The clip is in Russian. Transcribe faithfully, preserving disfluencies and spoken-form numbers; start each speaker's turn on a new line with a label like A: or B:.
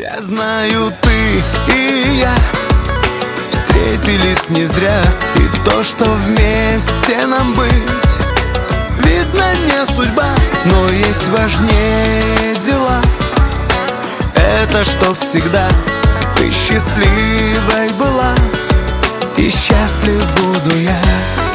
A: Я знаю, ты и я встретились не зря, и то, что вместе нам быть, видно, не судьба, но есть важнее дела. Это что всегда ты счастливой была, и счастлив буду я.